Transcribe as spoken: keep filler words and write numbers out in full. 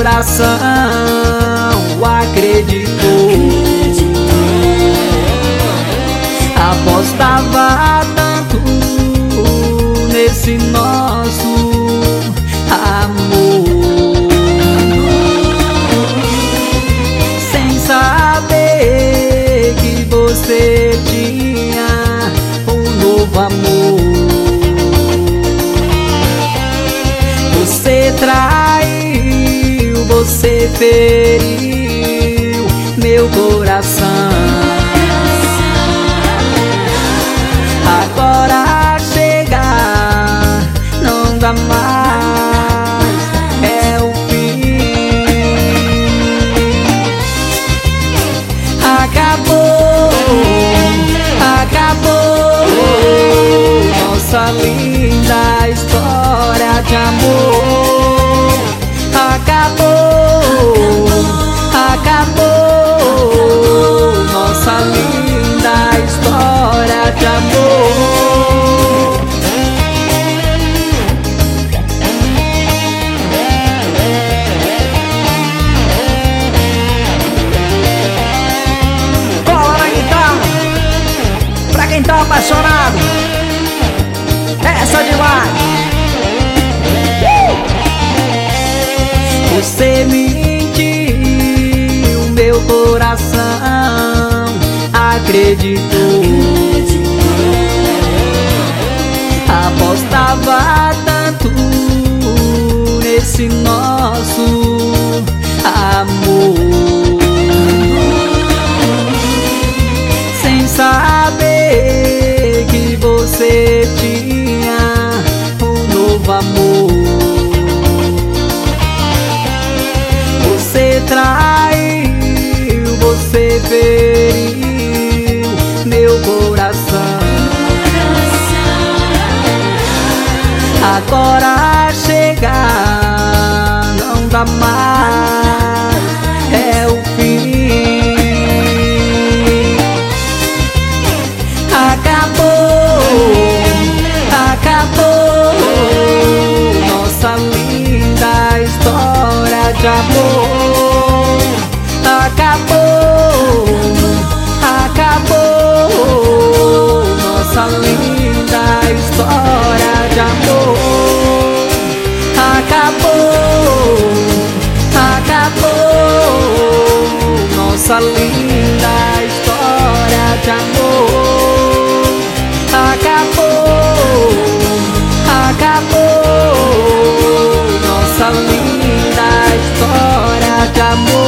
coração acreditou. Apostava tanto nesse nosso amor, sem saber que você tinha um novo amor. Você traiu, você feriu meu coração. Agora chegar não dá mais, é o fim. Acabou, acabou nossa linda história de amor. Acabou, acabou nossa linda história de amor. Cola na guitarra pra quem tá apaixonado. Essa demais. Você mentiu, meu coração acreditou. Apostava tanto nesse nosso amor, sem saber que você tinha um novo amor. Você traiu, você feriu meu coração. Agora chegar não dá mais, é o fim. Acabou, acabou nossa linda história de amor. Acabou, acabou nossa linda história de amor. Acabou, acabou nossa linda história de amor. Acabou, acabou nossa linda história de amor.